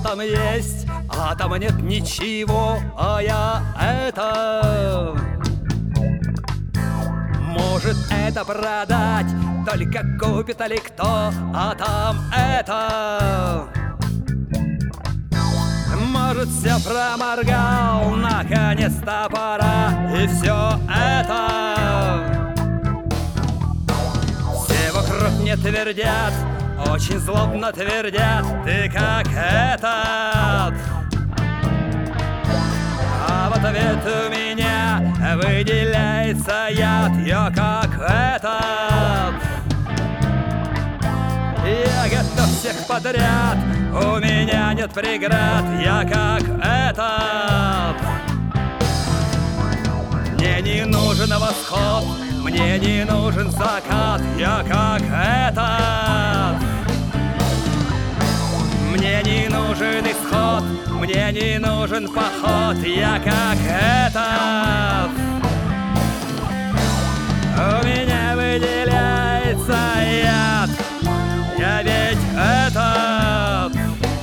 там есть, а там нет ничего, а я это. Может это продать, только купит ли кто, а там это. Может все проморгал, наконец-то пора, и все это. Все вокруг мне твердят, очень злобно твердят: ты как этот. А в ответ у меня выделяется яд: я как этот. Я готов всех подряд, у меня нет преград, я как этот. Мне не нужен восход, мне не нужен закат, я как этот. Мне не нужен исход, мне не нужен поход, я как этот. У меня выделяется яд, я ведь этот.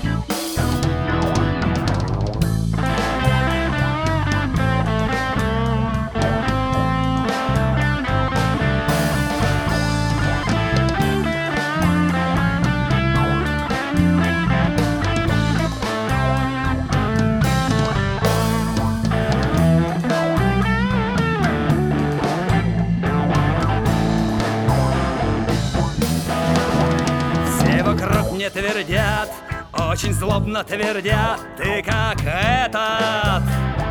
Вокруг мне твердят, очень злобно твердят: ты как этот.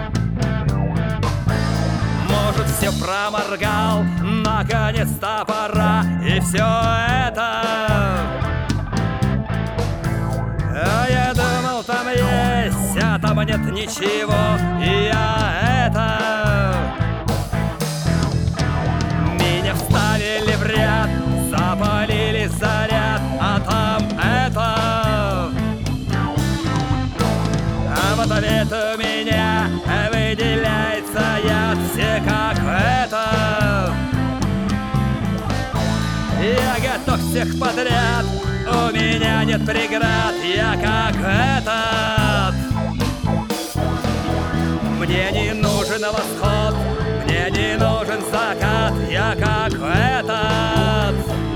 Может все проморгал, наконец-то пора, и все это. А я думал там есть, а там нет ничего, и я это. Меня вставили в ряд, запалили заряд, а там это. А в ответ у меня выделяется яд, все как это. Я готов всех подряд, у меня нет преград, я как этот. Мне не нужен восход, мне не нужен закат, я как этот.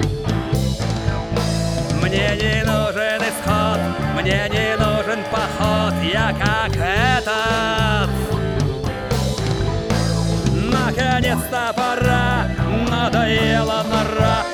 Мне не нужен исход, мне не нужен поход, я как этот. Наконец-то пора, надоела нора,